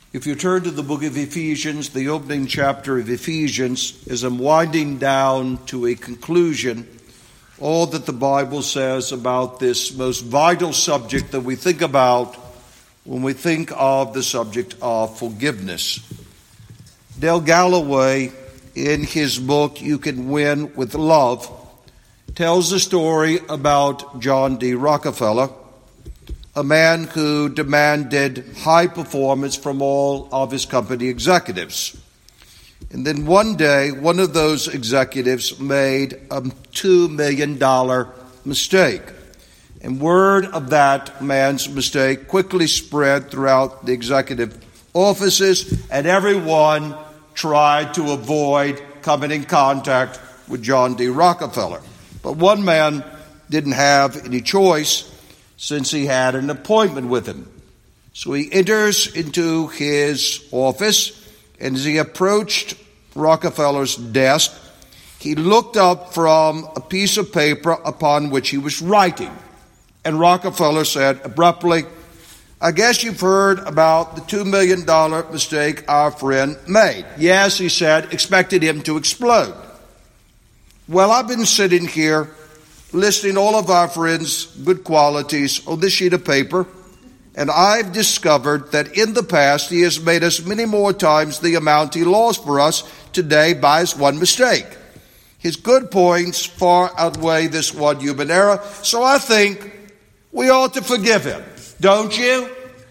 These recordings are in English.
If you turn to the book of Ephesians, the opening chapter of Ephesians, as I'm winding down to a conclusion, all that the Bible says about this most vital subject that we think about when we think of the subject of forgiveness. Dale Galloway, in his book, You Can Win with Love, tells the story about John D. Rockefeller, a man who demanded high performance from all of his company executives. And then one day, one of those executives made a $2 million mistake. And word of that man's mistake quickly spread throughout the executive offices, and everyone tried to avoid coming in contact with John D. Rockefeller. But one man didn't have any choice, since he had an appointment with him. So he enters into his office, and as he approached Rockefeller's desk, he looked up from a piece of paper upon which he was writing. And Rockefeller said abruptly, "I guess you've heard about the $2 million mistake our friend made." "Yes," he said, expected him to explode. "Well, I've been sitting here listing all of our friends' good qualities on this sheet of paper, and I've discovered that in the past he has made us many more times the amount he lost for us today by his one mistake. His good points far outweigh this one human error, so I think we ought to forgive him. Don't you?"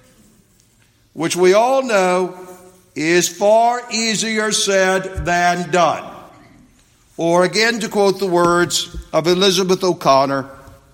Which we all know is far easier said than done. Or again, to quote the words of Elizabeth O'Connor,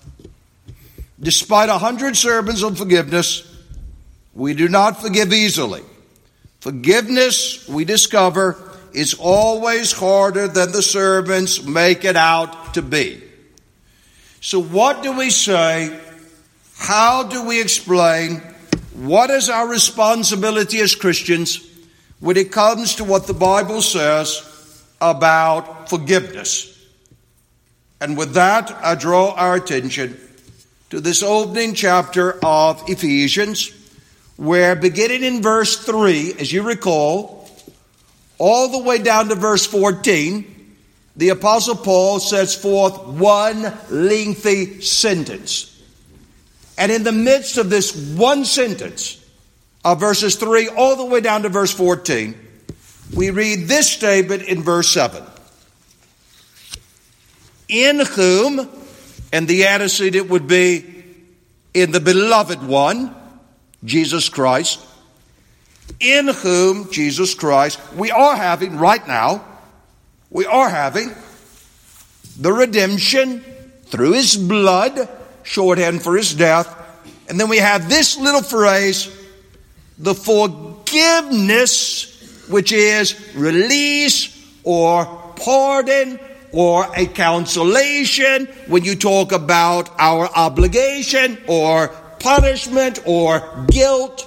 "Despite 100 sermons on forgiveness, we do not forgive easily. Forgiveness, we discover, is always harder than the sermons make it out to be." So what do we say? How do we explain? What is our responsibility as Christians when it comes to what the Bible says about forgiveness? And with that, I draw our attention to this opening chapter of Ephesians, where beginning in verse 3, as you recall, all the way down to verse 14, the Apostle Paul sets forth one lengthy sentence. And in the midst of this one sentence of verses 3 all the way down to verse 14, we read this statement in verse 7. "In whom," and the antecedent would be in the beloved one, Jesus Christ, "in whom," Jesus Christ, we are having right now, we are having the redemption through his blood, shorthand for his death. And then we have this little phrase, the forgiveness, which is release or pardon or a consolation when you talk about our obligation or punishment or guilt.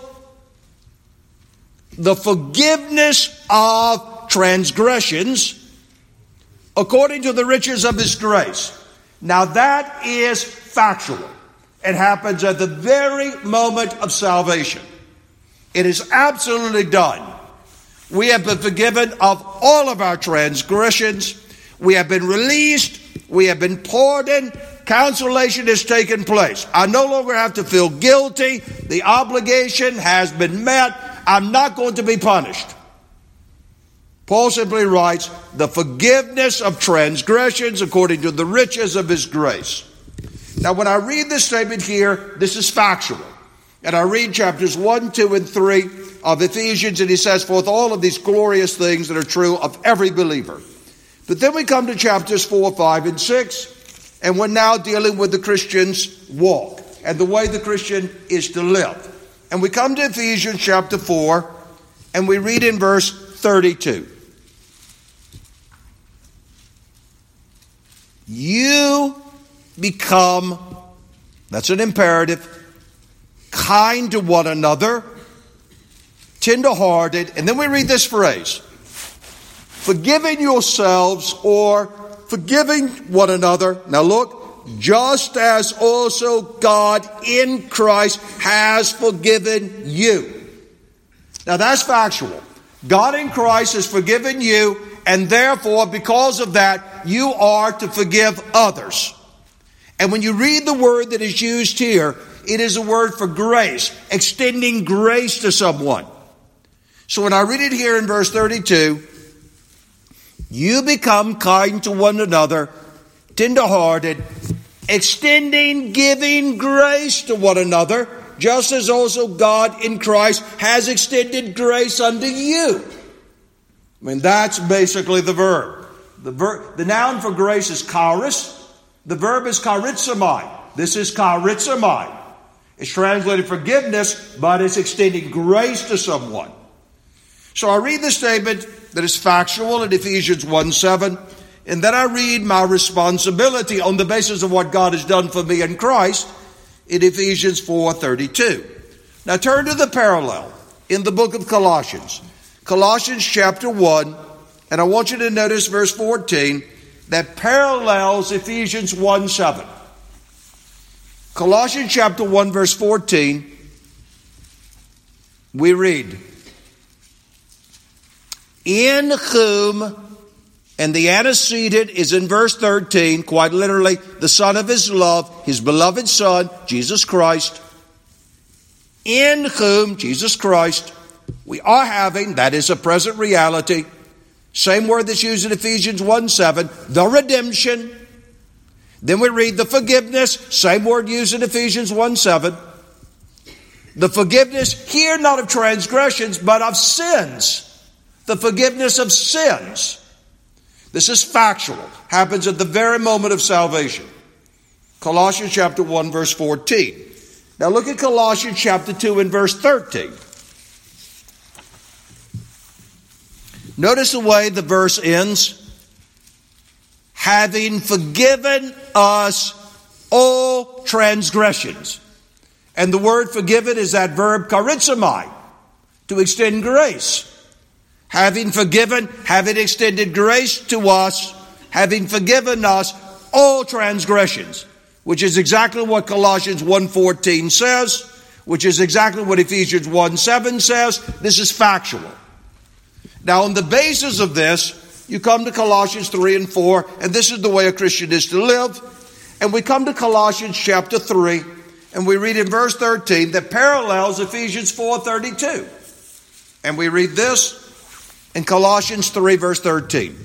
The forgiveness of transgressions according to the riches of his grace. Now that is factual. It happens at the very moment of salvation. It is absolutely done. We have been forgiven of all of our transgressions. We have been released. We have been pardoned. Consolation has taken place. I no longer have to feel guilty. The obligation has been met. I'm not going to be punished. Paul simply writes, the forgiveness of transgressions according to the riches of his grace. Now, when I read this statement here, this is factual. And I read chapters 1, 2, and 3 of Ephesians, and he says forth all of these glorious things that are true of every believer. But then we come to chapters 4, 5, and 6, and we're now dealing with the Christian's walk and the way the Christian is to live. And we come to Ephesians chapter 4, and we read in verse 32. You become, that's an imperative, kind to one another, tender-hearted, and then we read this phrase, forgiving yourselves or forgiving one another. Now look, just as also God in Christ has forgiven you. Now that's factual. God in Christ has forgiven you, and therefore, because of that, you are to forgive others. And when you read the word that is used here, it is a word for grace, extending grace to someone. So when I read it here in verse 32, you become kind to one another, tenderhearted, extending, giving grace to one another, just as also God in Christ has extended grace unto you. I mean, that's basically the verb. The noun for grace is charis. The verb is charizomai. This is charizomai. It's translated forgiveness, but it's extending grace to someone. So I read the statement that is factual in Ephesians 1:7, and then I read my responsibility on the basis of what God has done for me in Christ in Ephesians 4:32. Now turn to the parallel in the book of Colossians. Colossians chapter 1, and I want you to notice verse 14 that parallels Ephesians 1:7. Colossians chapter 1 verse 14, we read, in whom, and the antecedent is in verse 13, quite literally, the Son of His love, His beloved Son, Jesus Christ, in whom, Jesus Christ, we are having, that is a present reality, same word that's used in Ephesians 1:7, the redemption. Then we read the forgiveness, same word used in Ephesians 1:7. The forgiveness here not of transgressions, but of sins. The forgiveness of sins. This is factual. Happens at the very moment of salvation. Colossians chapter 1 verse 14. Now look at Colossians chapter 2 and verse 13. Notice the way the verse ends. Having forgiven us all transgressions. And the word forgiven is that verb charizomai, to extend grace. Having forgiven, having extended grace to us, having forgiven us all transgressions, which is exactly what Colossians 1:14 says, which is exactly what Ephesians 1:7 says. This is factual. Now, on the basis of this, you come to Colossians 3 and 4, and this is the way a Christian is to live. And we come to Colossians chapter 3, and we read in verse 13 that parallels Ephesians 4:32. And we read this in Colossians 3 verse 13.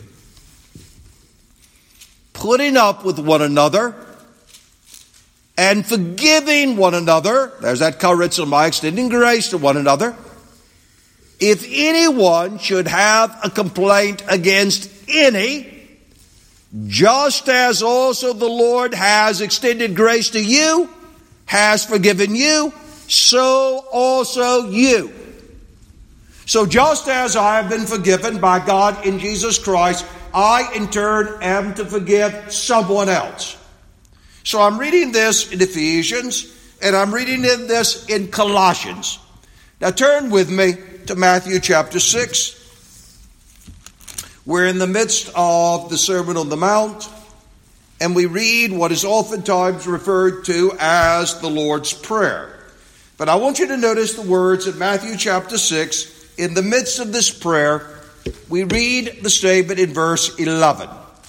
Putting up with one another and forgiving one another. There's that charizomai, extending grace to one another. If anyone should have a complaint against any, just as also the Lord has extended grace to you, has forgiven you, so also you. So just as I have been forgiven by God in Jesus Christ, I in turn am to forgive someone else. So I'm reading this in Ephesians, and I'm reading this in Colossians. Now turn with me to Matthew chapter 6. We're in the midst of the Sermon on the Mount, and we read what is oftentimes referred to as the Lord's Prayer. But I want you to notice the words in Matthew chapter 6. In the midst of this prayer, we read the statement in verse 11.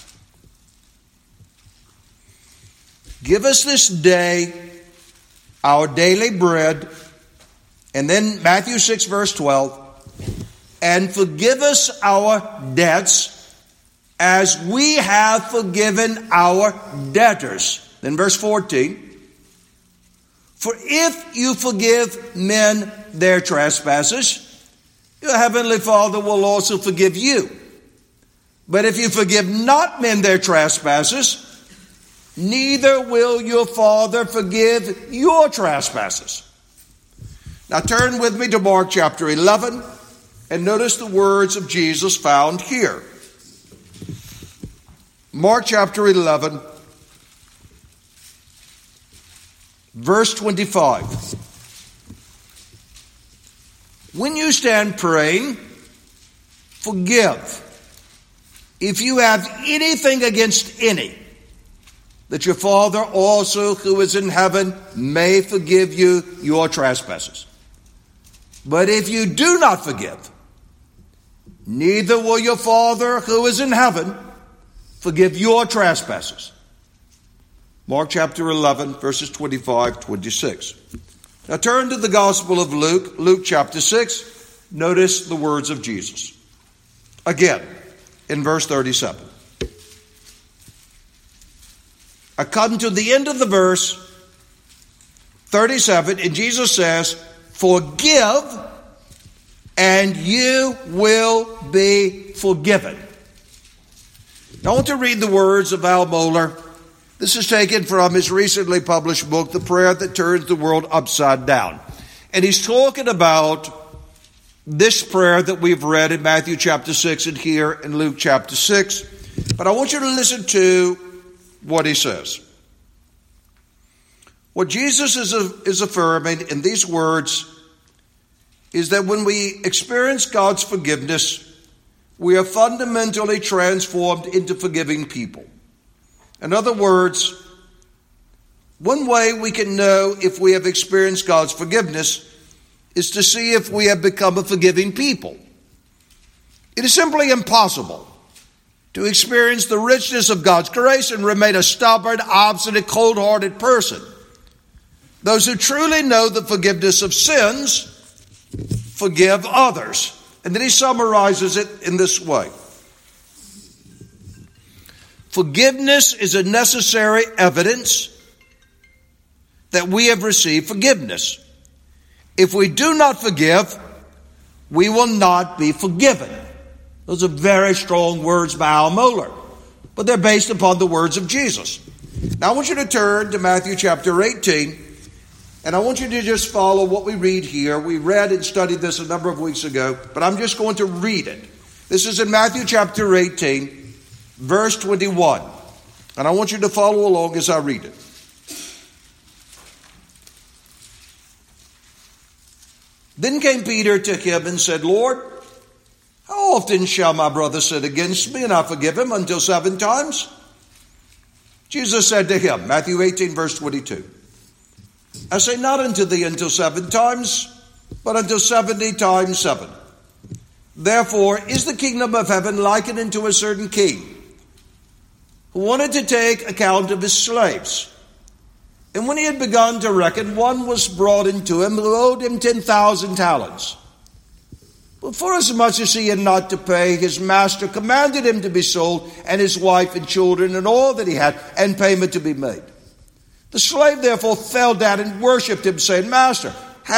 Give us this day our daily bread. And then Matthew 6 verse 12. And forgive us our debts as we have forgiven our debtors. Then verse 14. For if you forgive men their trespasses, your heavenly Father will also forgive you. But if you forgive not men their trespasses, neither will your Father forgive your trespasses. Now turn with me to Mark chapter 11 and notice the words of Jesus found here. Mark chapter 11, verse 25. When you stand praying, forgive if you have anything against any, that your Father also who is in heaven may forgive you your trespasses. But if you do not forgive, neither will your Father who is in heaven forgive your trespasses. Mark chapter 11, verses 25, 26. Now turn to the Gospel of Luke, Luke chapter 6. Notice the words of Jesus. Again, in verse 37. I come to the end of the verse, 37, and Jesus says, forgive, and you will be forgiven. Now I want to read the words of Al Mohler. This is taken from his recently published book, The Prayer That Turns the World Upside Down. And he's talking about this prayer that we've read in Matthew chapter 6 and here in Luke chapter 6. But I want you to listen to what he says. What Jesus is affirming in these words is that when we experience God's forgiveness, we are fundamentally transformed into forgiving people. In other words, one way we can know if we have experienced God's forgiveness is to see if we have become a forgiving people. It is simply impossible to experience the richness of God's grace and remain a stubborn, obstinate, cold-hearted person. Those who truly know the forgiveness of sins forgive others. And then he summarizes it in this way. Forgiveness is a necessary evidence that we have received forgiveness. If we do not forgive, we will not be forgiven. Those are very strong words by Al Mohler, but they're based upon the words of Jesus. Now I want you to turn to Matthew chapter 18, and I want you to just follow what we read here. We read and studied this a number of weeks ago, but I'm just going to read it. This is in Matthew chapter 18, verse 21. And I want you to follow along as I read it. Then came Peter to him and said, Lord, how often shall my brother sin against me and I forgive him? Until 7 times? Jesus said to him, Matthew 18, verse 22, I say not unto thee until 7 times, but until 70 times 7. Therefore is the kingdom of heaven likened unto a certain king, who wanted to take account of his slaves. And when he had begun to reckon, one was brought into him who owed him 10,000 talents. But forasmuch as he had not to pay, his master commanded him to be sold, and his wife and children and all that he had, and payment to be made. The slave therefore fell down and worshipped him, saying, Master,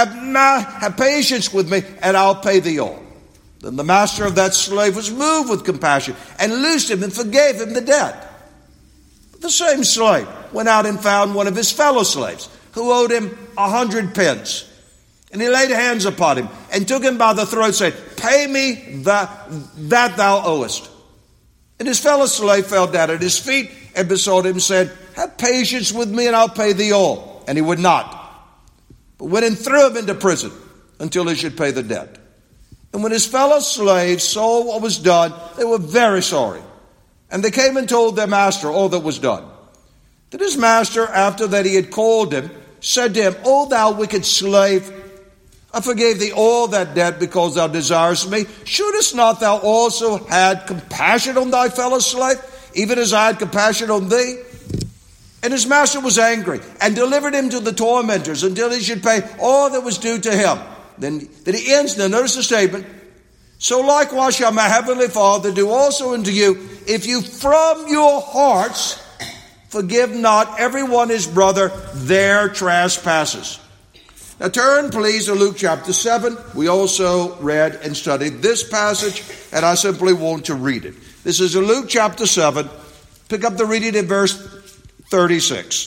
have patience with me, and I'll pay thee all. Then the master of that slave was moved with compassion, and loosed him and forgave him the debt. The same slave went out and found one of his fellow slaves who owed him 100 pence. And he laid hands upon him and took him by the throat, saying, Pay me that thou owest. And his fellow slave fell down at his feet and besought him, said, Have patience with me and I'll pay thee all. And he would not, but went and threw him into prison until he should pay the debt. And when his fellow slaves saw what was done, they were very sorry. And they came and told their master all that was done. Then his master, after that he had called him, said to him, O thou wicked slave, I forgave thee all that debt because thou desirest me. Shouldest not thou also had compassion on thy fellow slave, even as I had compassion on thee? And his master was angry and delivered him to the tormentors until he should pay all that was due to him. Then he ends, now notice the statement, So likewise shall my heavenly Father do also unto you, if you from your hearts forgive not everyone his brother their trespasses. Now turn please to Luke chapter 7. We also read and studied this passage, and I simply want to read it. This is in Luke chapter 7. Pick up the reading in verse 36.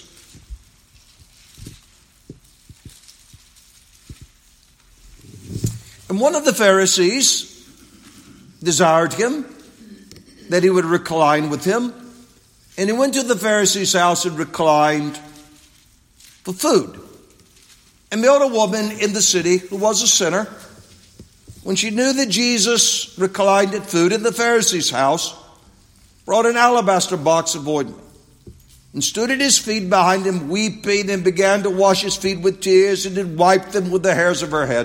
And one of the Pharisees desired him, that he would recline with him. And he went to the Pharisee's house and reclined for food. And behold, a woman in the city who was a sinner, when she knew that Jesus reclined at food in the Pharisee's house, brought an alabaster box of ointment, and stood at his feet behind him, weeping, and began to wash his feet with tears, and did wipe them with the hairs of her head,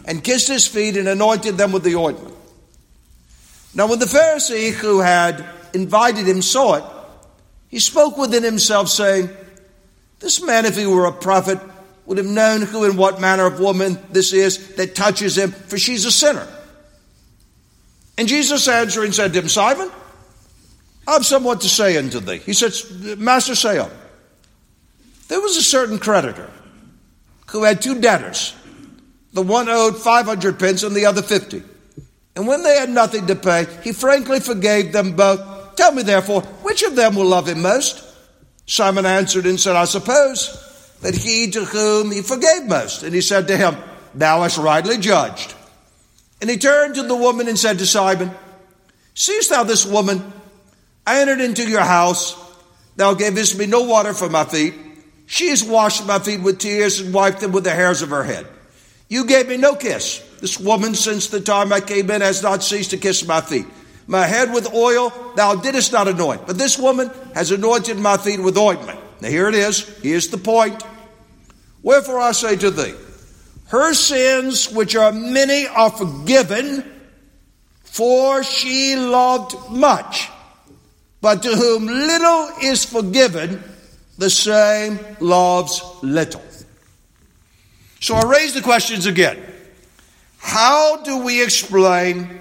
and kissed his feet and anointed them with the ointment. Now when the Pharisee who had invited him saw it, he spoke within himself, saying, this man, if he were a prophet, would have known who and what manner of woman this is that touches him, for she's a sinner. And Jesus answering said to him, Simon, I have somewhat to say unto thee. He said, Master, say on. There was a certain creditor who had two debtors. The one owed 500 pence and the other 50. And when they had nothing to pay, he frankly forgave them both. Tell me therefore, which of them will love him most? Simon answered and said, I suppose that he to whom he forgave most. And he said to him, thou hast rightly judged. And he turned to the woman and said to Simon, seest thou this woman? I entered into your house. Thou gavest me no water for my feet. She has washed my feet with tears and wiped them with the hairs of her head. You gave me no kiss. This woman, since the time I came in, has not ceased to kiss my feet. My head with oil thou didst not anoint, but this woman has anointed my feet with ointment. Now here it is. Here's the point. Wherefore I say to thee, her sins, which are many, are forgiven, for she loved much. But to whom little is forgiven, the same loves little. So I raise the questions again. How do we explain?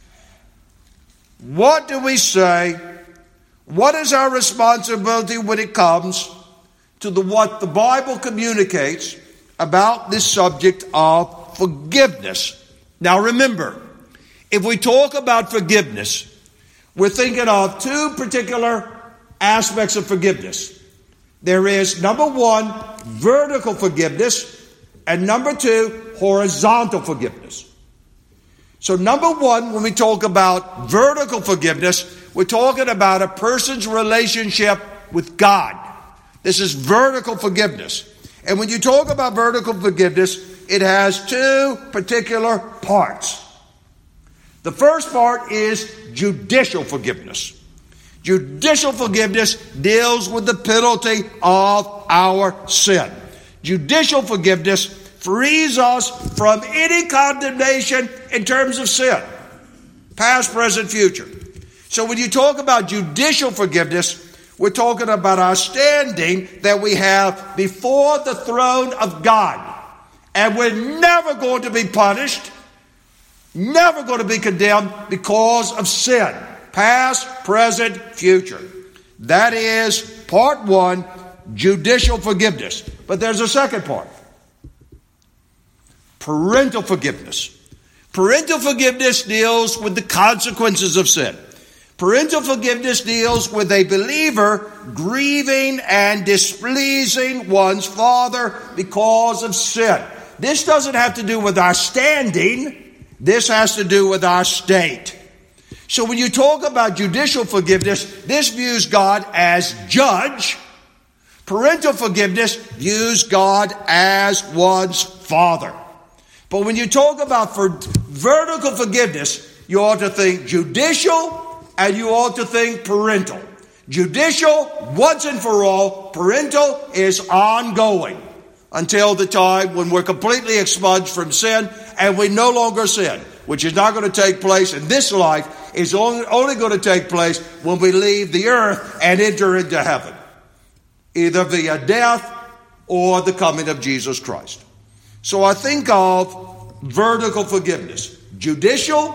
What do we say? What is our responsibility when it comes to what the Bible communicates about this subject of forgiveness? Now remember, if we talk about forgiveness, we're thinking of two particular aspects of forgiveness. There is, number one, vertical forgiveness, and number two, horizontal forgiveness. So number one, when we talk about vertical forgiveness, we're talking about a person's relationship with God. This is vertical forgiveness. And when you talk about vertical forgiveness, it has two particular parts. The first part is judicial forgiveness. Judicial forgiveness deals with the penalty of our sin. Judicial forgiveness frees us from any condemnation in terms of sin, past, present, future. So when you talk about judicial forgiveness, we're talking about our standing that we have before the throne of God. And we're never going to be punished, never going to be condemned because of sin, past, present, future. That is part one, judicial forgiveness. But there's a second part. Parental forgiveness. Parental forgiveness deals with the consequences of sin. Parental forgiveness deals with a believer grieving and displeasing one's father because of sin. This doesn't have to do with our standing. This has to do with our state. So when you talk about judicial forgiveness, this views God as judge. Parental forgiveness views God as one's father. But when you talk about vertical forgiveness, you ought to think judicial and you ought to think parental. Judicial, once and for all. Parental is ongoing until the time when we're completely expunged from sin and we no longer sin, which is not going to take place in this life. Is only going to take place when we leave the earth and enter into heaven, either via death or the coming of Jesus Christ. So I think of vertical forgiveness, judicial,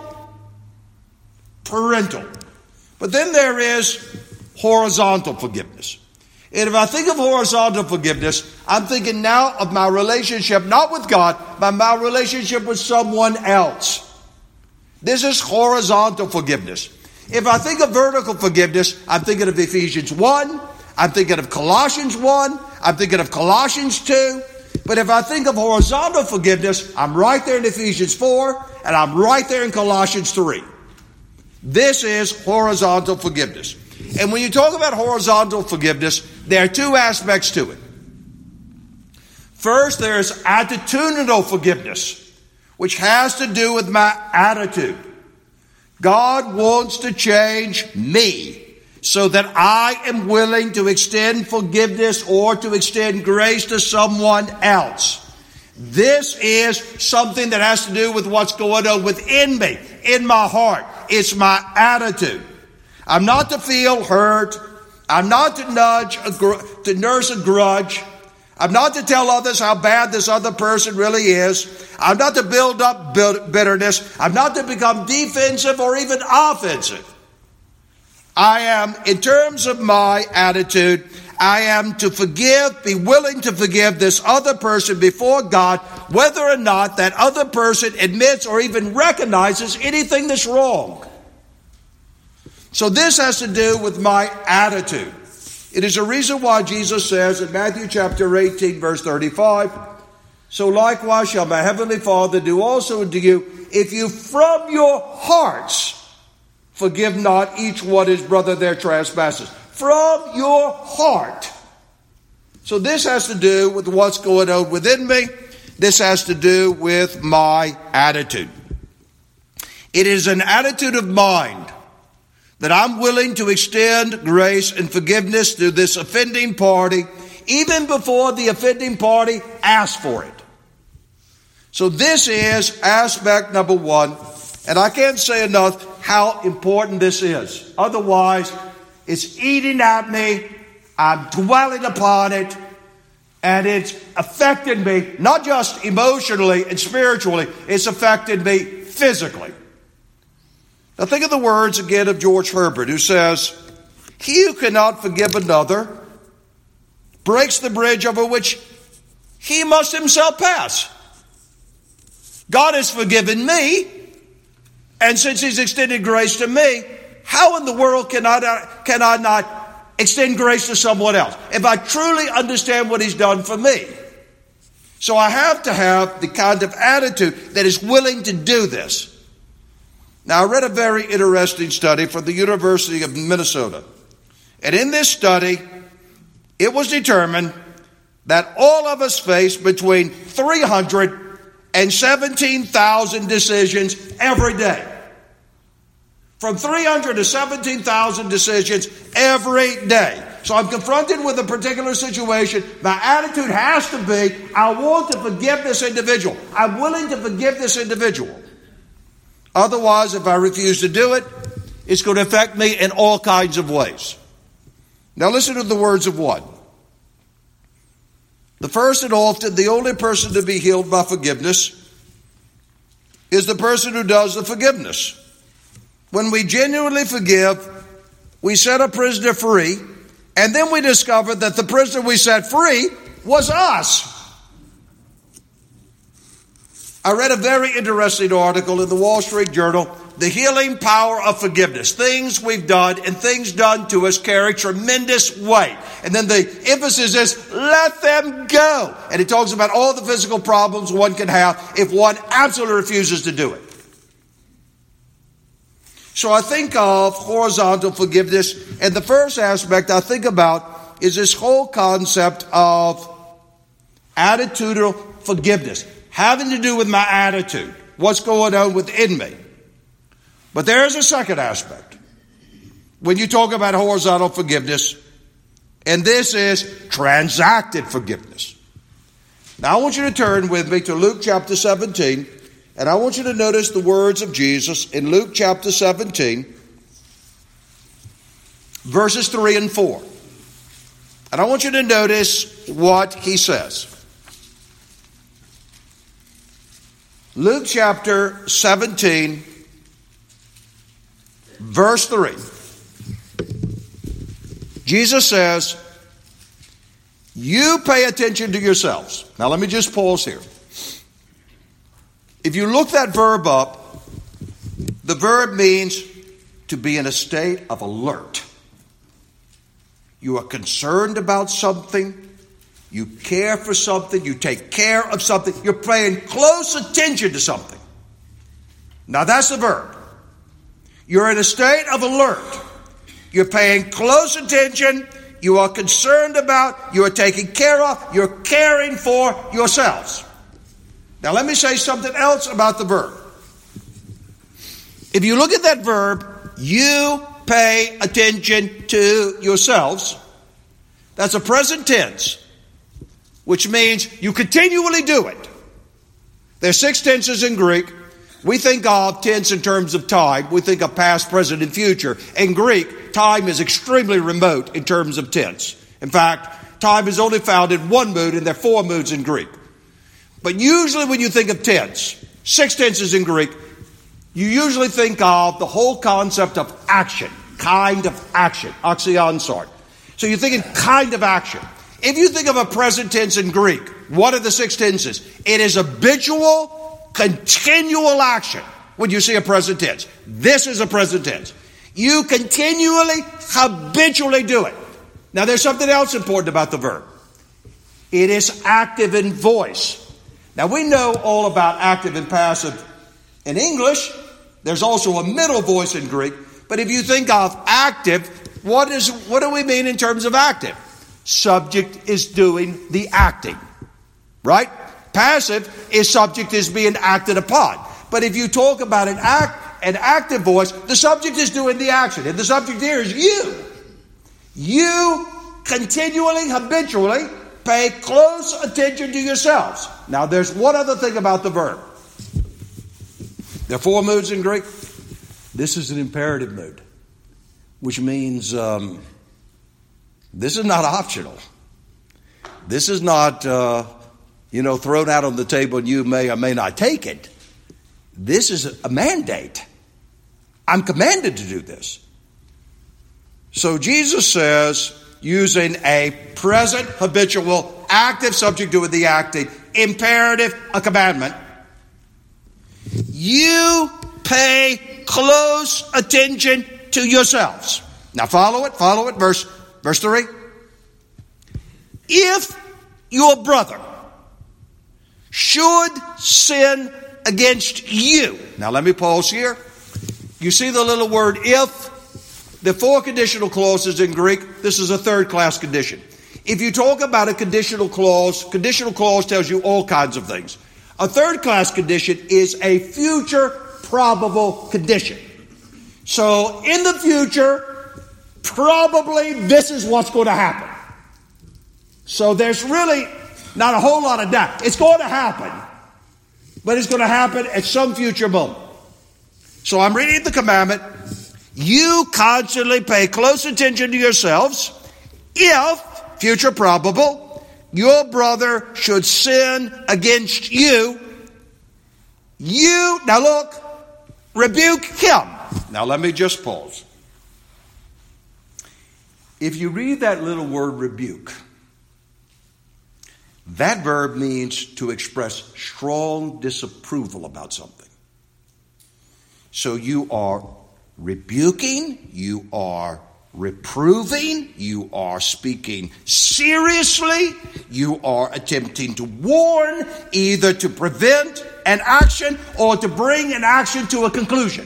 parental. But then there is horizontal forgiveness. And if I think of horizontal forgiveness, I'm thinking now of my relationship, not with God, but my relationship with someone else. This is horizontal forgiveness. If I think of vertical forgiveness, I'm thinking of Ephesians 1. I'm thinking of Colossians 1. I'm thinking of Colossians 2. But if I think of horizontal forgiveness, I'm right there in Ephesians 4, and I'm right there in Colossians 3. This is horizontal forgiveness. And when you talk about horizontal forgiveness, there are two aspects to it. First, there's attitudinal forgiveness, which has to do with my attitude. God wants to change me so that I am willing to extend forgiveness or to extend grace to someone else. This is something that has to do with what's going on within me, in my heart. It's my attitude. I'm not to feel hurt. I'm not to nurse a grudge. I'm not to tell others how bad this other person really is. I'm not to build up bitterness. I'm not to become defensive or even offensive. I am, in terms of my attitude, I am to forgive, be willing to forgive this other person before God, whether or not that other person admits or even recognizes anything that's wrong. So this has to do with my attitude. It is a reason why Jesus says in Matthew chapter 18, verse 35, so likewise shall my heavenly Father do also unto you, if you from your hearts forgive not each one his brother their trespasses. From your heart. So this has to do with what's going on within me. This has to do with my attitude. It is an attitude of mind that I'm willing to extend grace and forgiveness to this offending party, even before the offending party asks for it. So this is aspect number one, and I can't say enough how important this is. Otherwise, it's eating at me, I'm dwelling upon it, and it's affected me, not just emotionally and spiritually, it's affected me physically. Now think of the words again of George Herbert, who says, he who cannot forgive another breaks the bridge over which he must himself pass. God has forgiven me, and since he's extended grace to me, how in the world can I not extend grace to someone else if I truly understand what he's done for me? So I have to have the kind of attitude that is willing to do this. Now, I read a very interesting study from the University of Minnesota. And in this study, it was determined that all of us face between 300 and 17,000 decisions every day. From 300 to 17,000 decisions every day. So I'm confronted with a particular situation. My attitude has to be, I want to forgive this individual. I'm willing to forgive this individual. Otherwise, if I refuse to do it, it's going to affect me in all kinds of ways. Now listen to the words of one. The first and often the only person to be healed by forgiveness is the person who does the forgiveness. When we genuinely forgive, we set a prisoner free, and then we discover that the prisoner we set free was us. I read a very interesting article in the Wall Street Journal, The Healing Power of Forgiveness. Things we've done and things done to us carry tremendous weight. And then the emphasis is, let them go. And it talks about all the physical problems one can have if one absolutely refuses to do it. So I think of horizontal forgiveness, and the first aspect I think about is this whole concept of attitudinal forgiveness, having to do with my attitude, what's going on within me. But there's a second aspect when you talk about horizontal forgiveness, and this is transacted forgiveness. Now I want you to turn with me to Luke chapter 17, and I want you to notice the words of Jesus in Luke chapter 17, verses 3 and 4. And I want you to notice what he says. Luke chapter 17, verse 3. Jesus says, you pay attention to yourselves. Now let me just pause here. If you look that verb up, the verb means to be in a state of alert. You are concerned about something. You care for something. You take care of something. You're paying close attention to something. Now that's the verb. You're in a state of alert. You're paying close attention. You are concerned about. You are taking care of. You're caring for yourselves. Now let me say something else about the verb. If you look at that verb, you pay attention to yourselves. That's a present tense, which means you continually do it. There's 6 tenses in Greek. We think of tense in terms of time. We think of past, present, and future. In Greek, time is extremely remote in terms of tense. In fact, time is only found in one mood, and there are 4 moods in Greek. But usually when you think of tense, 6 tenses in Greek, you usually think of the whole concept of action, kind of action, axion sort. So you're thinking kind of action. If you think of a present tense in Greek, what are the 6 tenses? It is habitual, continual action when you see a present tense. This is a present tense. You continually, habitually do it. Now there's something else important about the verb. It is active in voice. Now we know all about active and passive in English. There's also a middle voice in Greek. But if you think of active, what do we mean in terms of active? Subject is doing the acting, right? Passive is subject is being acted upon. But if you talk about an active voice, the subject is doing the action. And the subject here is you. You continually, habitually pay close attention to yourselves. Now there's one other thing about the verb. There are 4 moods in Greek. This is an imperative mood, which means this is not optional. This is not, thrown out on the table and you may or may not take it. This is a mandate. I'm commanded to do this. So Jesus says, using a present, habitual, active subject doing the acting, imperative, a commandment, you pay close attention to yourselves. Now follow it, verse 3. If your brother should sin against you. Now let me pause here. You see the little word if? The 4 conditional clauses in Greek. This is a 3rd-class condition. If you talk about a conditional clause tells you all kinds of things. A 3rd-class condition is a future probable condition. So in the future, probably this is what's going to happen. So there's really not a whole lot of doubt. It's going to happen, but it's going to happen at some future moment. So I'm reading the commandment. You constantly pay close attention to yourselves. If, future probable, your brother should sin against you, now look, rebuke him. Now let me just pause. If you read that little word rebuke, that verb means to express strong disapproval about something. So you are rebuking, you are reproving, you are speaking seriously, you are attempting to warn, either to prevent an action or to bring an action to a conclusion.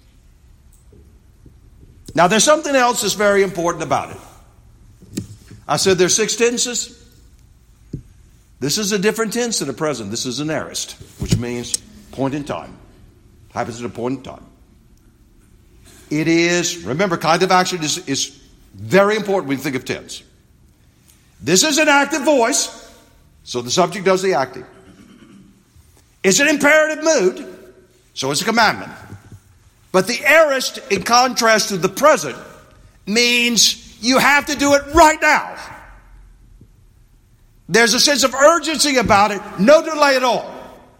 Now there's something else that's very important about it. I said there's 6 tenses. This is a different tense than a present. This is an aorist, which means point in time. Happens at a point in time. It is, remember, kind of action is very important when you think of tense. This is an active voice, so the subject does the acting. It's an imperative mood, so it's a commandment. But the aorist, in contrast to the present, means you have to do it right now. There's a sense of urgency about it, no delay at all.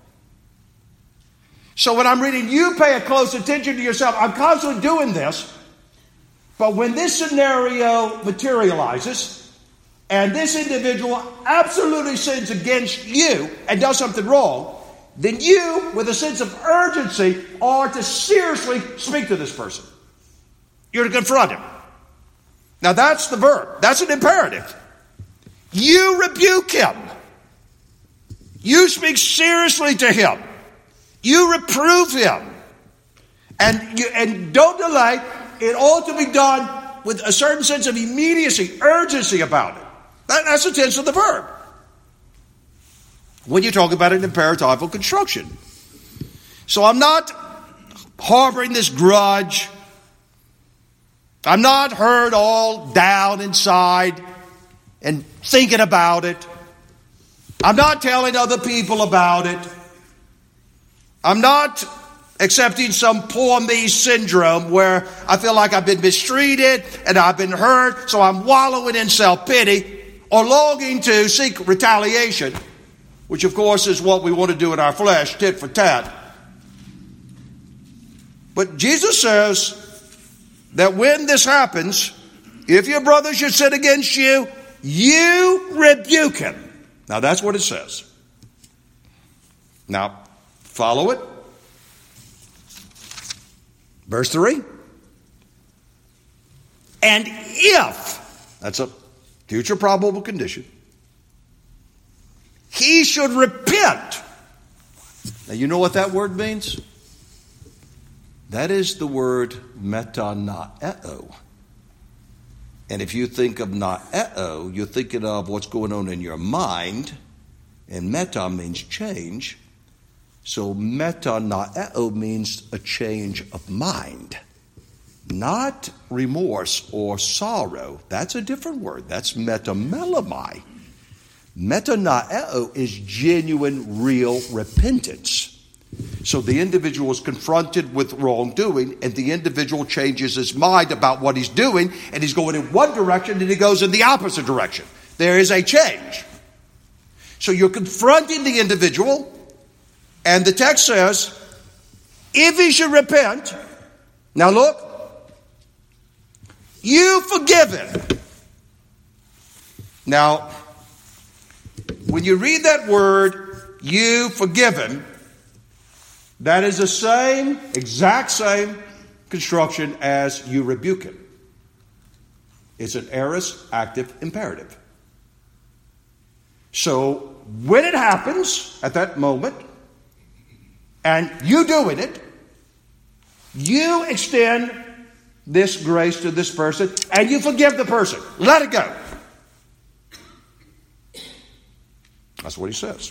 So when I'm reading, you pay a close attention to yourself. I'm constantly doing this. But when this scenario materializes, and this individual absolutely sins against you and does something wrong, then you, with a sense of urgency, are to seriously speak to this person. You're to confront him. Now that's the verb. That's an imperative. You rebuke him. You speak seriously to him. You reprove him. And don't delay. It ought to be done with a certain sense of immediacy, urgency about it. That's the tense of the verb. When you talk about an imperatival construction. So I'm not harboring this grudge. I'm not hurt all down inside and thinking about it. I'm not telling other people about it. I'm not accepting some poor me syndrome where I feel like I've been mistreated and I've been hurt, so I'm wallowing in self-pity or longing to seek retaliation, which of course is what we want to do in our flesh, tit for tat. But Jesus says that when this happens, if your brother should sin against you, you rebuke him. Now that's what it says. Now, follow it. Verse 3. And if, that's a future probable condition, he should repent. Now you know what that word means? That is the word metanoeo. And if you think of noeo, you're thinking of what's going on in your mind. And meta means change. So metanoeo means a change of mind. Not remorse or sorrow. That's a different word. That's metamelemai. Metanoeo is genuine, real repentance. So the individual is confronted with wrongdoing, and the individual changes his mind about what he's doing, and he's going in one direction, and he goes in the opposite direction. There is a change. So you're confronting the individual, and the text says, if he should repent, now look, you forgive him. Now, when you read that word, you forgive him, that is the exact same construction as you rebuke him. It's an aorist active imperative. So when it happens at that moment, and you doing it, you extend this grace to this person, and you forgive the person. Let it go. That's what he says.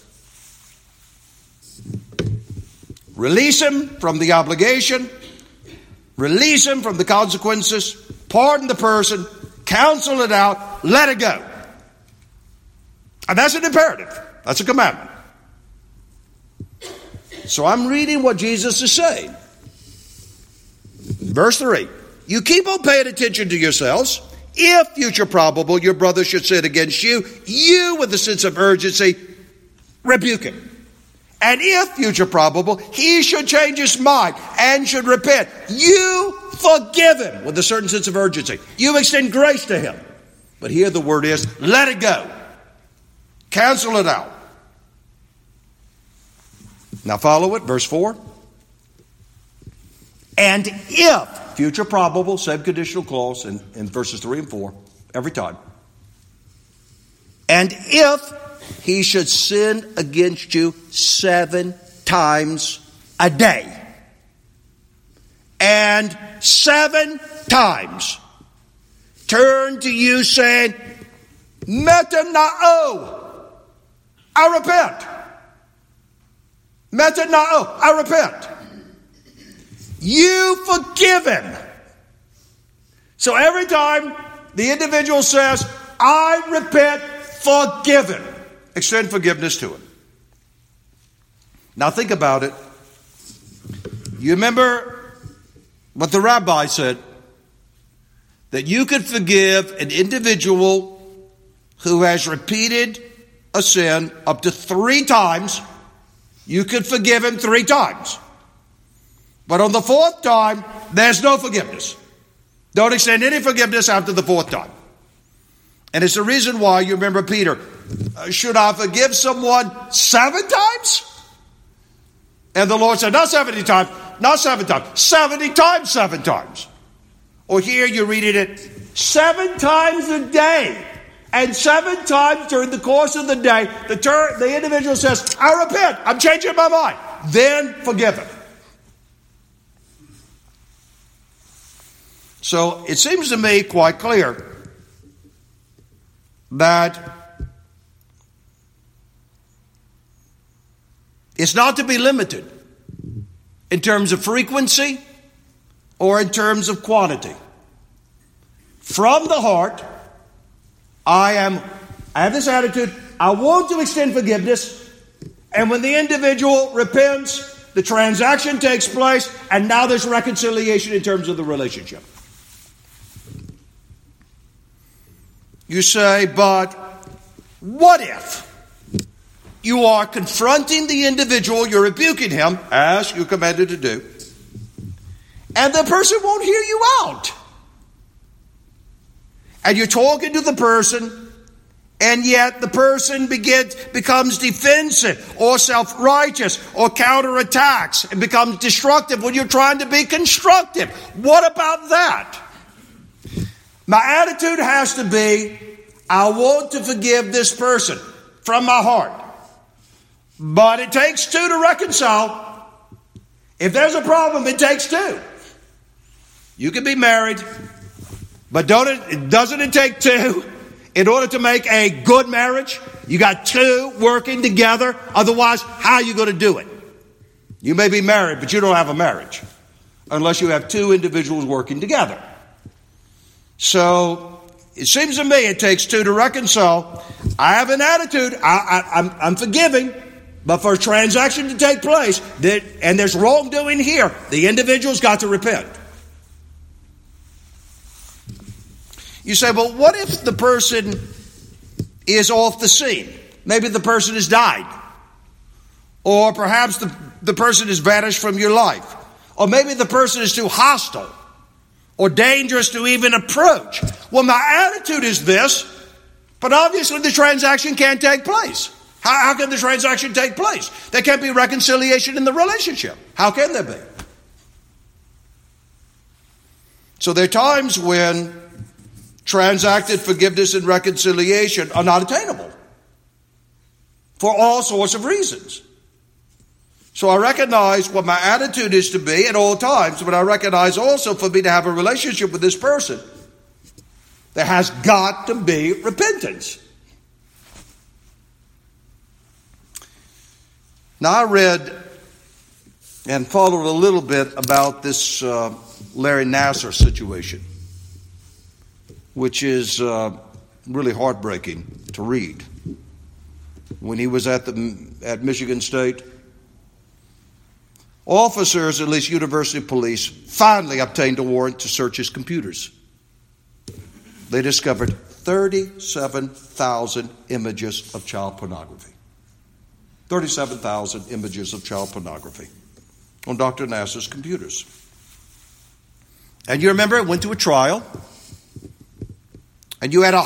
Release him from the obligation. Release him from the consequences. Pardon the person. Counsel it out. Let it go. And that's an imperative. That's a commandment. So I'm reading what Jesus is saying. Verse 3. You keep on paying attention to yourselves. If future probable your brother should sin against you, you with a sense of urgency rebuke him. And if future probable he should change his mind and should repent, you forgive him with a certain sense of urgency. You extend grace to him. But here the word is, let it go. Cancel it out. Now follow it, verse 4. And if, future probable, same conditional clause in verses 3 and 4, every time. And if he should sin against you 7 times a day, and 7 times turn to you saying, metanao, I repent. Metanao, I repent. You forgive him. So every time the individual says, I repent, forgive him. Extend forgiveness to him. Now think about it. You remember what the rabbi said? That you could forgive an individual who has repeated a sin up to 3 times. You could forgive him 3 times. But on the 4th time, there's no forgiveness. Don't extend any forgiveness after the 4th time. And it's the reason why, you remember Peter, should I forgive someone 7 times? And the Lord said, not 70 times, not 7 times, 70 times 7 times. Or here you're reading it 7 times a day. And 7 times during the course of the day, the individual says, I repent, I'm changing my mind. Then forgive him. So it seems to me quite clear that it's not to be limited in terms of frequency or in terms of quantity. From the heart, I have this attitude, I want to extend forgiveness, and when the individual repents, the transaction takes place, and now there's reconciliation in terms of the relationship. You say, but what if you are confronting the individual, you're rebuking him, as you're commanded to do, and the person won't hear you out? And you're talking to the person, and yet the person becomes defensive or self-righteous or counterattacks and becomes destructive when you're trying to be constructive. What about that? My attitude has to be, I want to forgive this person from my heart. But it takes two to reconcile. If there's a problem, it takes two. You can be married, but doesn't it take two in order to make a good marriage? You got two working together. Otherwise, how are you going to do it? You may be married, but you don't have a marriage unless you have two individuals working together. So it seems to me it takes two to reconcile. I have an attitude. I'm forgiving. But for a transaction to take place, and there's wrongdoing here, the individual's got to repent. You say, well, what if the person is off the scene? Maybe the person has died. Or perhaps the person has vanished from your life. Or maybe the person is too hostile or dangerous to even approach. Well, my attitude is this, but obviously the transaction can't take place. How can the transaction take place? There can't be reconciliation in the relationship. How can there be? So there are times when transacted forgiveness and reconciliation are not attainable for all sorts of reasons. So I recognize what my attitude is to be at all times, but I recognize also for me to have a relationship with this person, there has got to be repentance. Now I read and followed a little bit about this Larry Nassar situation, which is really heartbreaking to read. When he was at Michigan State, officers, at least University Police, finally obtained a warrant to search his computers. They discovered 37,000 images of child pornography. 37,000 images of child pornography on Dr. Nassar's computers. And you remember it went to a trial, and you had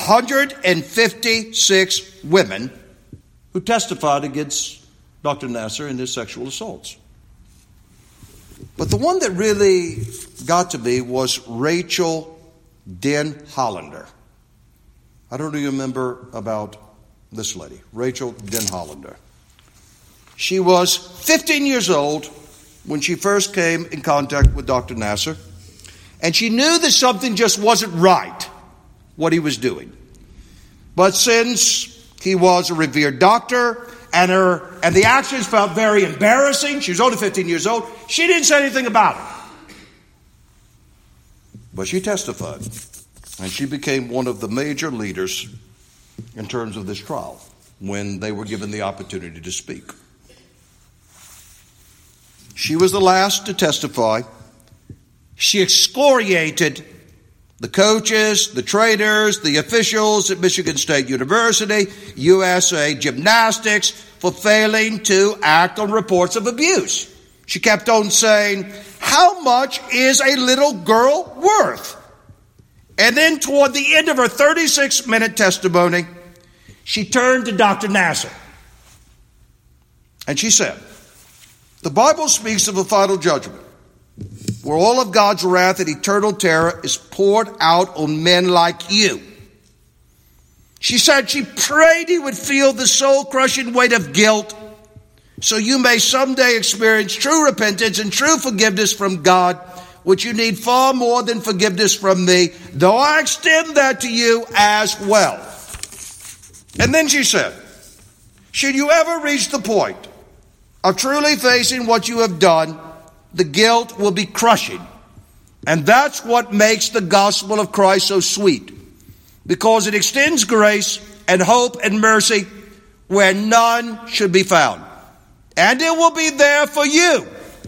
156 women who testified against Dr. Nassar in his sexual assaults. But the one that really got to me was Rachel Denhollander. I don't know if you remember about this lady, Rachel Denhollander. She was 15 years old when she first came in contact with Dr. Nassar, and she knew that something just wasn't right, what he was doing. But since he was a revered doctor, and the actions felt very embarrassing, she was only 15 years old, she didn't say anything about it. But she testified, and she became one of the major leaders in terms of this trial when they were given the opportunity to speak. She was the last to testify. She excoriated the coaches, the trainers, the officials at Michigan State University, USA Gymnastics, for failing to act on reports of abuse. She kept on saying, how much is a little girl worth? And then toward the end of her 36-minute testimony, she turned to Dr. Nassar. And she said, the Bible speaks of a final judgment where all of God's wrath and eternal terror is poured out on men like you. She said she prayed he would feel the soul-crushing weight of guilt so you may someday experience true repentance and true forgiveness from God, which you need far more than forgiveness from me, though I extend that to you as well. And then she said, should you ever reach the point of truly facing what you have done, the guilt will be crushing. And that's what makes the gospel of Christ so sweet, because it extends grace and hope and mercy where none should be found. And it will be there for you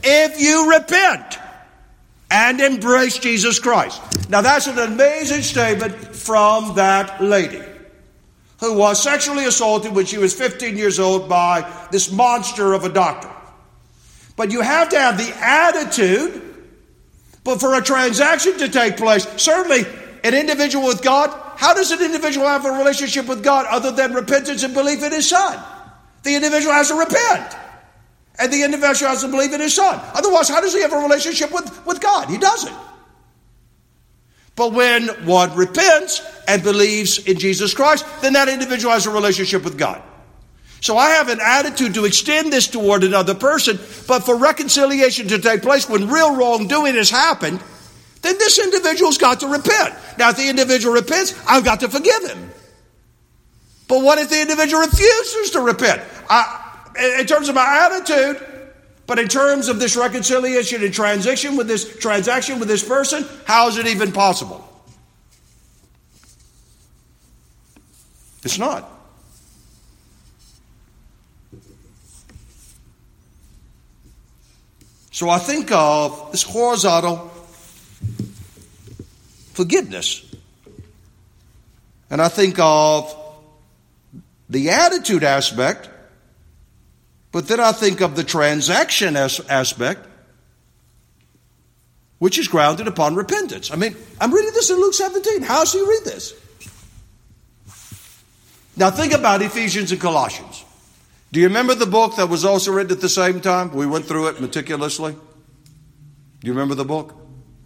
if you repent and embrace Jesus Christ. Now that's an amazing statement from that lady who was sexually assaulted when she was 15 years old by this monster of a doctor. But you have to have the attitude, but for a transaction to take place, certainly an individual with God, how does an individual have a relationship with God other than repentance and belief in His Son? The individual has to repent. And the individual has to believe in His Son. Otherwise, how does he have a relationship with God? He doesn't. But when one repents and believes in Jesus Christ, then that individual has a relationship with God. So I have an attitude to extend this toward another person, but for reconciliation to take place when real wrongdoing has happened, then this individual's got to repent. Now, if the individual repents, I've got to forgive him. But what if the individual refuses to repent? In terms of my attitude, but in terms of this reconciliation and transaction with this person, how is it even possible? It's not. So I think of this horizontal forgiveness. And I think of the attitude aspect, but then I think of the transaction aspect, which is grounded upon repentance. I mean, I'm reading this in Luke 17. How else do you read this? Now think about Ephesians and Colossians. Do you remember the book that was also written at the same time? We went through it meticulously. Do you remember the book?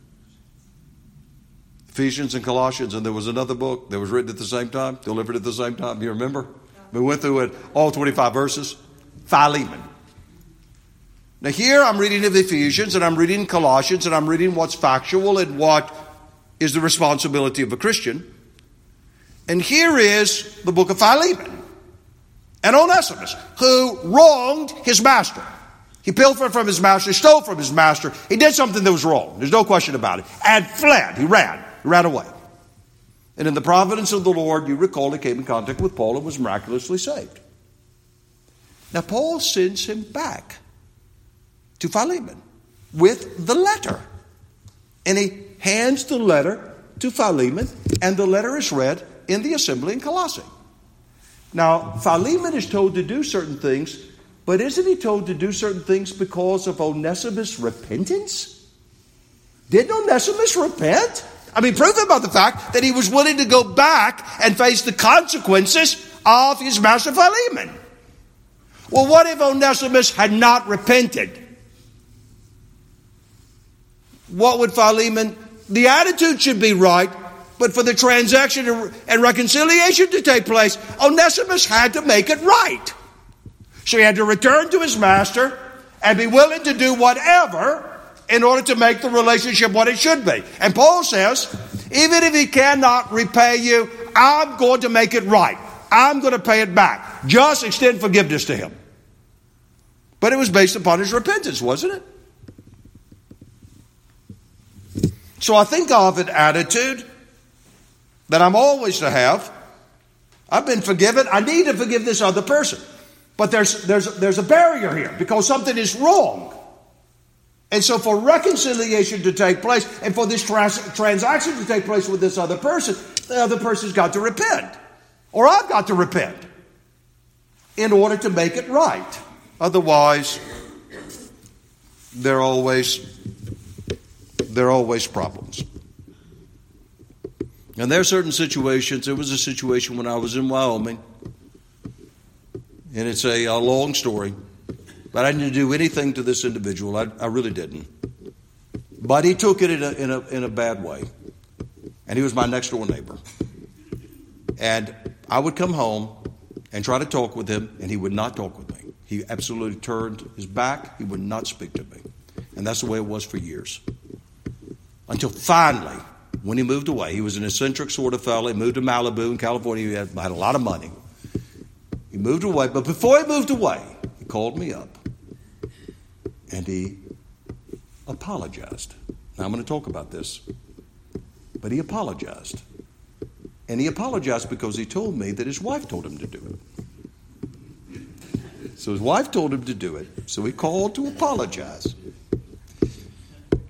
Ephesians and Colossians, and there was another book that was written at the same time, delivered at the same time. Do you remember? We went through it, all 25 verses. Philemon. Now here I'm reading of Ephesians, and I'm reading Colossians, and I'm reading what's factual and what is the responsibility of a Christian. And here is the book of Philemon. And Onesimus, who wronged his master. He pilfered from his master, stole from his master. He did something that was wrong. There's no question about it. And fled. He ran away. And in the providence of the Lord, you recall, he came in contact with Paul and was miraculously saved. Now Paul sends him back to Philemon with the letter. And he hands the letter to Philemon, and the letter is read in the assembly in Colossae. Now, Philemon is told to do certain things, but isn't he told to do certain things because of Onesimus' repentance? Didn't Onesimus repent? I mean, prove it by the fact that he was willing to go back and face the consequences of his master Philemon. Well, what if Onesimus had not repented? What would Philemon... The attitude should be right, but for the transaction and reconciliation to take place, Onesimus had to make it right. So he had to return to his master and be willing to do whatever in order to make the relationship what it should be. And Paul says, even if he cannot repay you, I'm going to make it right. I'm going to pay it back. Just extend forgiveness to him. But it was based upon his repentance, wasn't it? So I think of an attitude that I'm always to have. I've been forgiven. I need to forgive this other person. But there's a barrier here because something is wrong. And so for reconciliation to take place and for this transaction to take place with this other person, the other person's got to repent. Or I've got to repent in order to make it right. Otherwise, there are always problems. And there are certain situations. There was a situation when I was in Wyoming, and it's a long story, but I didn't do anything to this individual. I really didn't. But he took it in a bad way, and he was my next door neighbor. And I would come home and try to talk with him, and he would not talk with me. He absolutely turned his back. He would not speak to me. And that's the way it was for years. Until finally, when he moved away, he was an eccentric sort of fellow. He moved to Malibu in California. He had a lot of money. He moved away. But before he moved away, he called me up. And he apologized. Now, I'm going to talk about this. But he apologized. And he apologized because he told me that his wife told him to do it. So his wife told him to do it. So he called to apologize.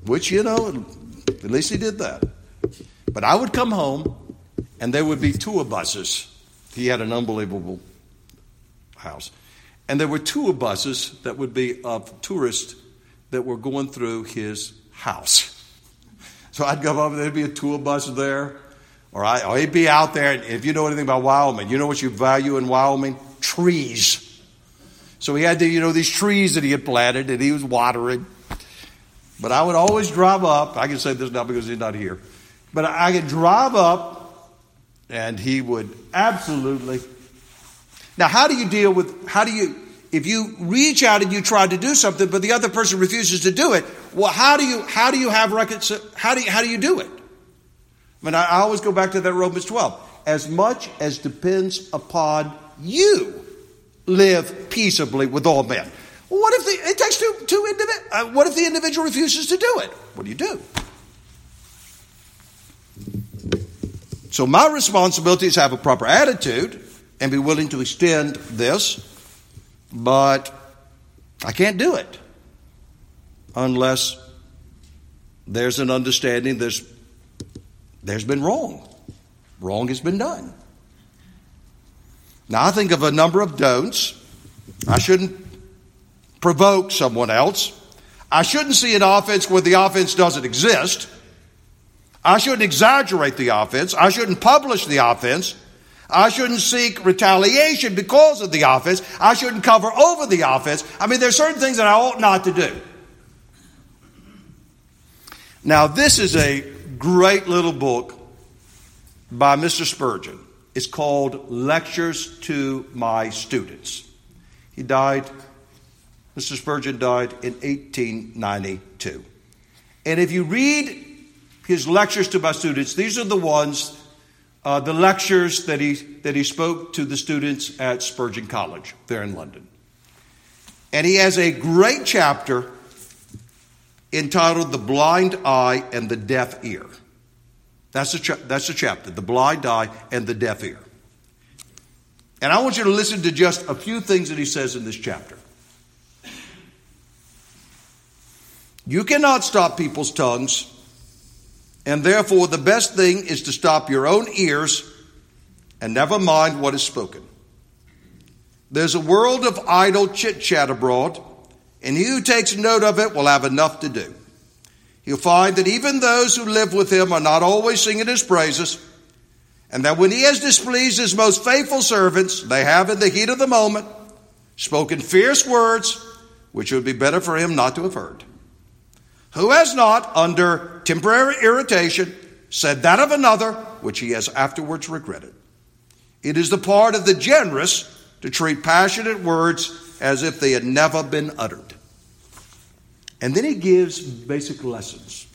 which, at least he did that. But I would come home, and there would be tour buses. He had an unbelievable house. And there were tour buses that would be of tourists that were going through his house. So I'd go over, there'd be a tour bus there, or he'd be out there. And if you know anything about Wyoming, you know what you value in Wyoming? Trees. So he had these trees that he had planted, and he was watering. But I would always drive up. I can say this now because he's not here. But I could drive up, and he would absolutely. Now, if you reach out and you try to do something, but the other person refuses to do it, well, how do you have how do you do it? I mean, I always go back to that Romans 12. As much as depends upon you, live peaceably with all men. Well, what if it takes two individuals? What if the individual refuses to do it? What do you do? So my responsibility is to have a proper attitude and be willing to extend this, but I can't do it unless there's an understanding there's been wrong. Wrong has been done. Now I think of a number of don'ts. I shouldn't provoke someone else. I shouldn't see an offense where the offense doesn't exist. I shouldn't exaggerate the offense. I shouldn't publish the offense. I shouldn't seek retaliation because of the offense. I shouldn't cover over the offense. I mean, there's certain things that I ought not to do. Now, this is a great little book by Mr. Spurgeon. It's called Lectures to My Students. Mr. Spurgeon died in 1892. And if you read his lectures to my students, these are the ones, the lectures that he spoke to the students at Spurgeon College there in London. And he has a great chapter entitled The Blind Eye and the Deaf Ear. That's the chapter, The Blind Eye and the Deaf Ear. And I want you to listen to just a few things that he says in this chapter. You cannot stop people's tongues, and therefore the best thing is to stop your own ears and never mind what is spoken. There's a world of idle chit-chat abroad, and he who takes note of it will have enough to do. He'll find that even those who live with him are not always singing his praises, and that when he has displeased his most faithful servants, they have in the heat of the moment spoken fierce words, which it would be better for him not to have heard. Who has not, under temporary irritation, said that of another, which he has afterwards regretted? It is the part of the generous to treat passionate words as if they had never been uttered. And then he gives basic lessons.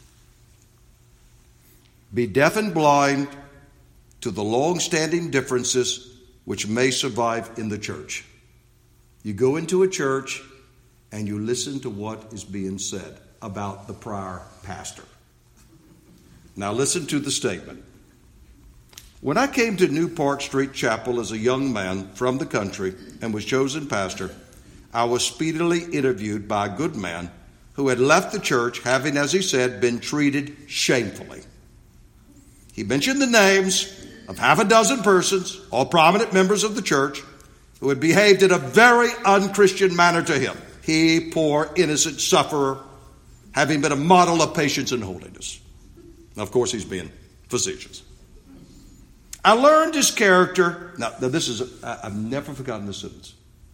Be deaf and blind to the long-standing differences which may survive in the church. You go into a church and you listen to what is being said about the prior pastor. Now listen to the statement. When I came to New Park Street Chapel as a young man from the country and was chosen pastor, I was speedily interviewed by a good man who had left the church having, as he said, been treated shamefully. He mentioned the names of half a dozen persons, all prominent members of the church, who had behaved in a very unchristian manner to him. He, poor innocent sufferer, having been a model of patience and holiness. Now, of course, he's being facetious. I learned his character. Now I've never forgotten this sentence.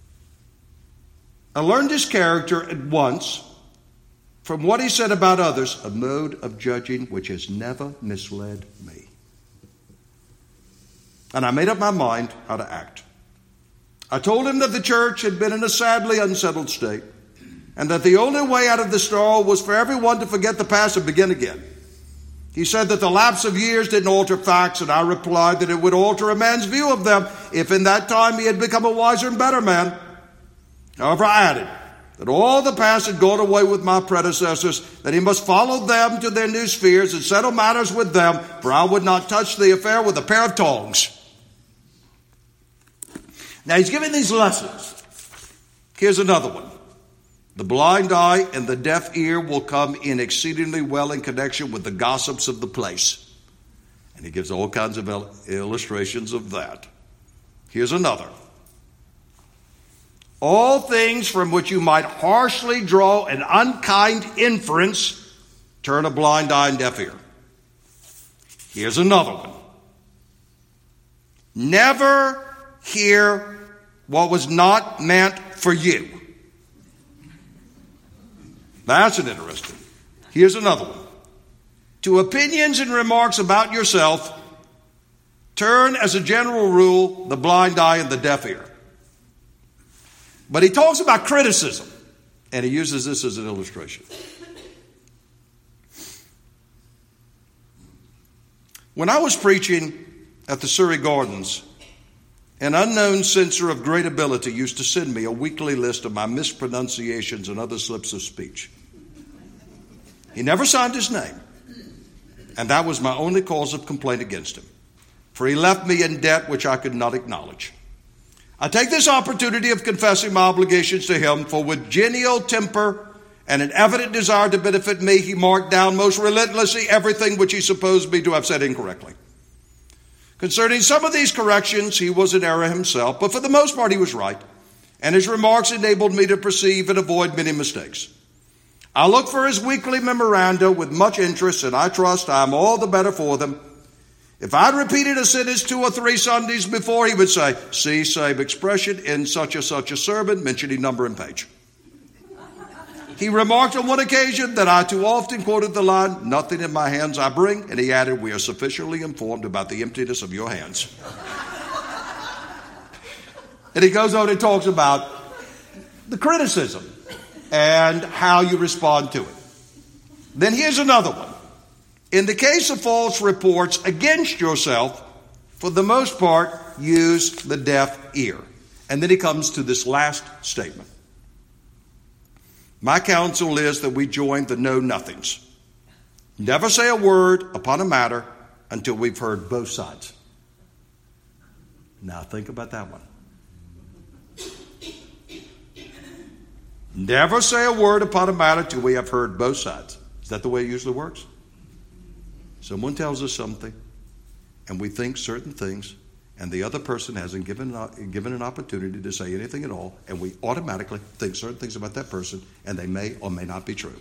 I learned his character at once from what he said about others, a mode of judging which has never misled me. And I made up my mind how to act. I told him that the church had been in a sadly unsettled state, and that the only way out of the storm was for everyone to forget the past and begin again. He said that the lapse of years didn't alter facts, and I replied that it would alter a man's view of them if in that time he had become a wiser and better man. However, I added that all the past had gone away with my predecessors, that he must follow them to their new spheres and settle matters with them, for I would not touch the affair with a pair of tongs. Now he's giving these lessons. Here's another one. The blind eye and the deaf ear will come in exceedingly well in connection with the gossips of the place. And he gives all kinds of illustrations of that. Here's another. All things from which you might harshly draw an unkind inference, turn a blind eye and deaf ear. Here's another one. Never hear what was not meant for you. That's an interesting. Here's another one. To opinions and remarks about yourself, turn as a general rule the blind eye and the deaf ear. But he talks about criticism, and he uses this as an illustration. When I was preaching at the Surrey Gardens, an unknown censor of great ability used to send me a weekly list of my mispronunciations and other slips of speech. He never signed his name, and that was my only cause of complaint against him, for he left me in debt which I could not acknowledge. I take this opportunity of confessing my obligations to him, for with genial temper and an evident desire to benefit me, he marked down most relentlessly everything which he supposed me to have said incorrectly. Concerning some of these corrections, he was in error himself, but for the most part he was right, and his remarks enabled me to perceive and avoid many mistakes. I look for his weekly memoranda with much interest, and I trust I am all the better for them. If I'd repeated a sentence 2 or 3 Sundays before, he would say, see same expression in such a sermon, mentioning number and page. He remarked on one occasion that I too often quoted the line, nothing in my hands I bring, and he added, we are sufficiently informed about the emptiness of your hands. And he goes on and talks about the criticism and how you respond to it. Then here's another one. In the case of false reports against yourself, for the most part, use the deaf ear. And then he comes to this last statement. My counsel is that we join the know-nothings. Never say a word upon a matter until we've heard both sides. Now think about that one. Never say a word upon a matter till we have heard both sides. Is that the way it usually works? Someone tells us something, and we think certain things, and the other person hasn't given an opportunity to say anything at all, and we automatically think certain things about that person, and they may or may not be true.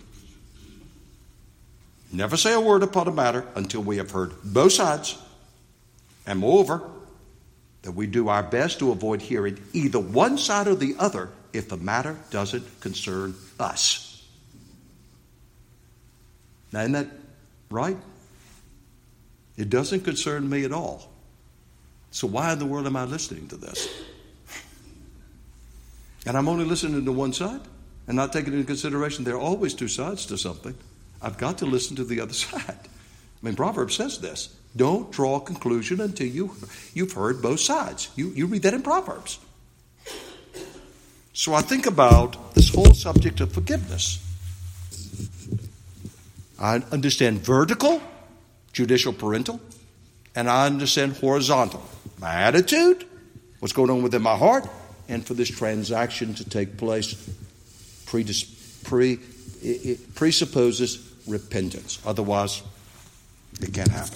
Never say a word upon a matter until we have heard both sides, and moreover, that we do our best to avoid hearing either one side or the other if the matter doesn't concern us. Now, isn't that right? It doesn't concern me at all. So why in the world am I listening to this? And I'm only listening to one side and not taking into consideration there are always 2 sides to something. I've got to listen to the other side. I mean, Proverbs says this. Don't draw a conclusion until you've heard both sides. You read that in Proverbs. So I think about this whole subject of forgiveness. I understand vertical, judicial parental, and I understand horizontal. My attitude, what's going on within my heart, and for this transaction to take place it presupposes repentance. Otherwise, it can't happen.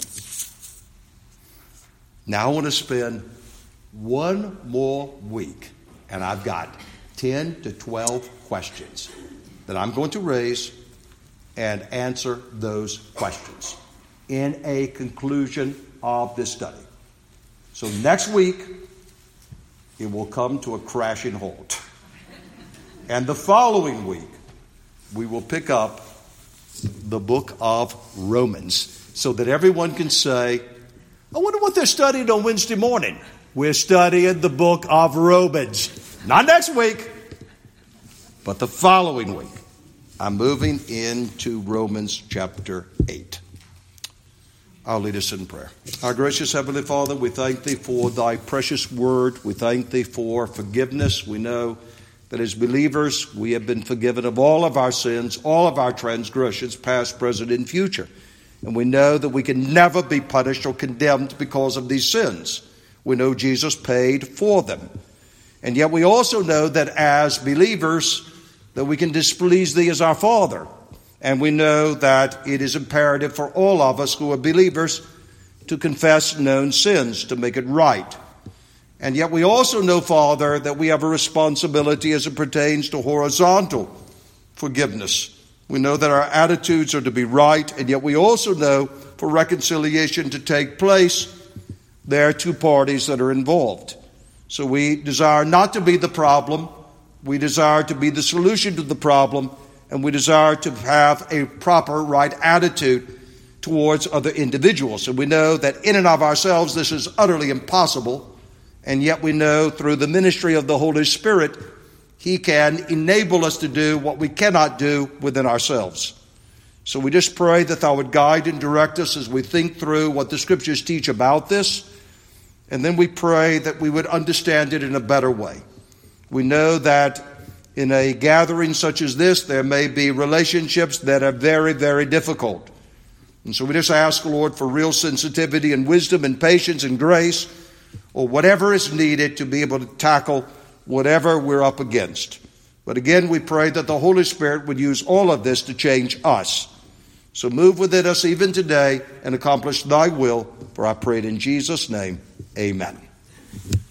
Now I want to spend one more week, and I've got 10 to 12 questions that I'm going to raise and answer those questions in a conclusion of this study. So next week, it will come to a crashing halt. And the following week, we will pick up the book of Romans so that everyone can say, I wonder what they're studying on Wednesday morning. We're studying the book of Romans. Not next week, but the following week. I'm moving into Romans chapter 8. I'll lead us in prayer. Our gracious Heavenly Father, we thank Thee for Thy precious word. We thank Thee for forgiveness. We know that as believers, we have been forgiven of all of our sins, all of our transgressions, past, present, and future. And we know that we can never be punished or condemned because of these sins. We know Jesus paid for them. And yet we also know that as believers, that we can displease thee as our Father. And we know that it is imperative for all of us who are believers to confess known sins, to make it right. And yet we also know, Father, that we have a responsibility as it pertains to horizontal forgiveness. We know that our attitudes are to be right, and yet we also know for reconciliation to take place, there are two parties that are involved. So we desire not to be the problem. We desire to be the solution to the problem, and we desire to have a proper right attitude towards other individuals. And we know that in and of ourselves this is utterly impossible, and yet we know through the ministry of the Holy Spirit, He can enable us to do what we cannot do within ourselves. So we just pray that Thou would guide and direct us as we think through what the Scriptures teach about this, and then we pray that we would understand it in a better way. We know that in a gathering such as this, there may be relationships that are very, very difficult. And so we just ask, Lord, for real sensitivity and wisdom and patience and grace, or whatever is needed to be able to tackle whatever we're up against. But again, we pray that the Holy Spirit would use all of this to change us. So move within us even today and accomplish Thy will, for I pray it in Jesus' name. Amen.